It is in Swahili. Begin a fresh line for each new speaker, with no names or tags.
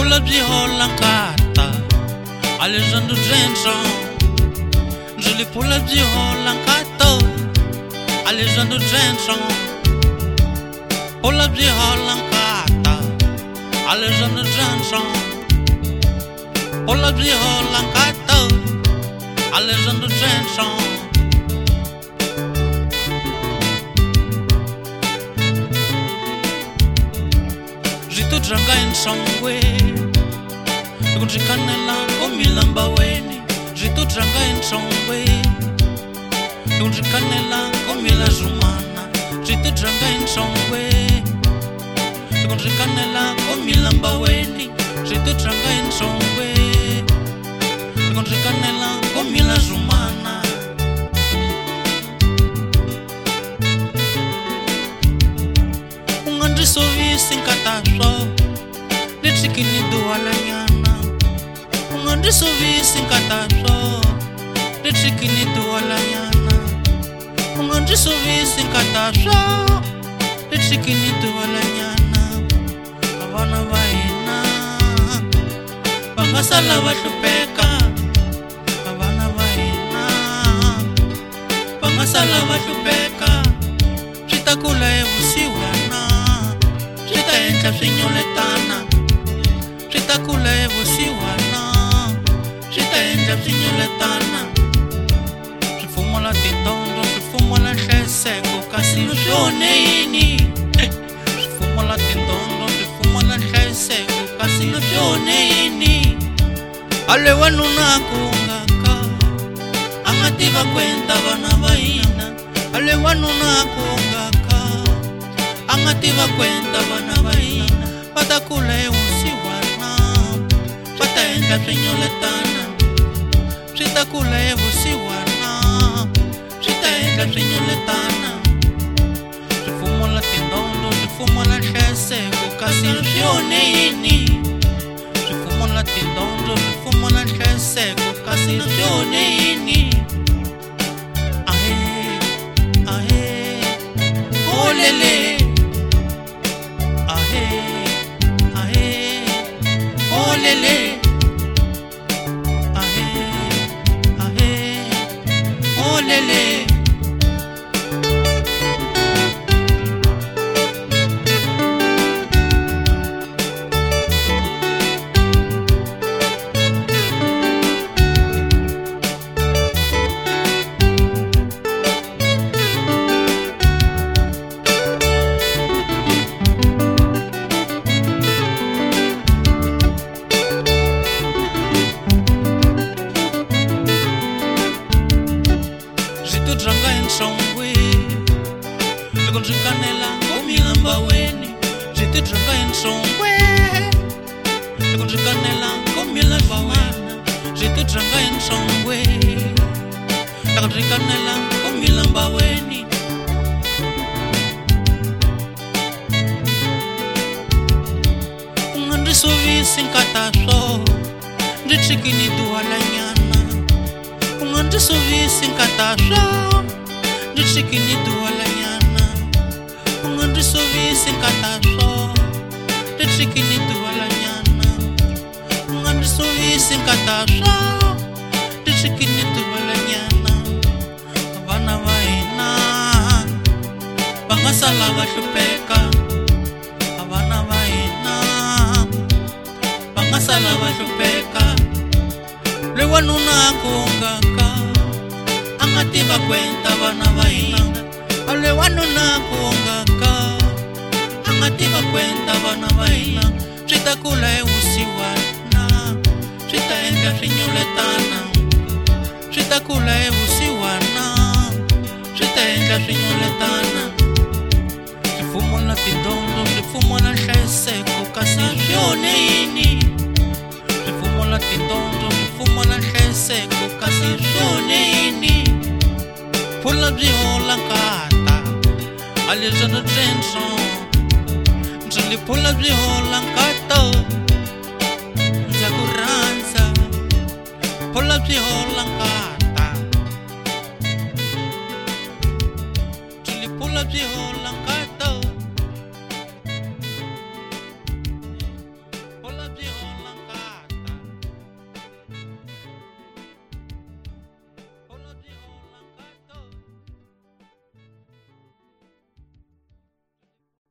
Pula byi hola nkata Alexandre Jenson Njuli pula byi hola nkata Alexandre Jenson Pula byi hola nkata Alexandre Jenson Pula byi hola nkata Alexandre Jenson Jitu dranga insongwe Kunjikanela komilamba weni Jitu dranga insongwe Kunjikanela komila jumana Jitu dranga insongwe Kunjikanela komilamba weni Jitu dranga insongwe Kunjikanela komila jumana Ungandisovisi nkatasho Lichikini duwala nyana Ungandisovisi nkatasho Lichikini duwala nyana Ungandisovisi nkatasho Lichikini duwala nyana Avana vaina Vangasala vahlupeka Avana vaina Vangasala vahlupeka Switakula evusiwana Switaendla swinyoletana Switakula evusiwana Switaendla swinyoletana Swifumula tindondo Swifumula nhlayiseko Kasi swone yini Swifumula tindondo Swifumula nhlayiseko Kasi swone yini Ale wanuna kungaka Anga tiva kwenta vana va hina Ale wanuna kungaka Anga tiva kwenta vana va hina Vatakula evusiwana Switaendla swinyoletana Switakula evusiwana Switaendla swinyoletana Swifumula tindondo Swifumula nhlayiseko Kasi swone yini Swifumula tindondo Swifumula nhlayiseko Kasi swone yini Olele Olele Olele Dranga insongwe Likunjikanela komilamba weni Jitu dranga insongwe Likunjikanela komilamba weni Jitu dranga insongwe Likunjikanela komilamba weni Ungandisovisi nkatasho Ndichikini duwala nyana Ungandisovisi nkatasho Ndichikini duwala nyana Ungandisovisi nkatasho Ndichikini duwala nyana Ungandisovisi nkatasho Ndichikini duwala nyana Avana vaina Vangasala vahlupeka Avana vaina Vangasala vahlupeka Lewanuna kungaka Anga tiva kwenta vana va hina Ale wanuna kungaka Anga tiva kwenta vana va hina Switakula evusiwana Switaendla swinyoletana Switakula evusiwana Switaendla swinyoletana Swifumula tindondo Swifumula nhlayiseko Kasi swone yini Swifumula tindondo Swifumula nhlayiseko Kasi swone yini Pula byi hola nkata Alexandre Jenson Njuli pula byi hola nkata Ndza ku rhandza Pula byi hola nkata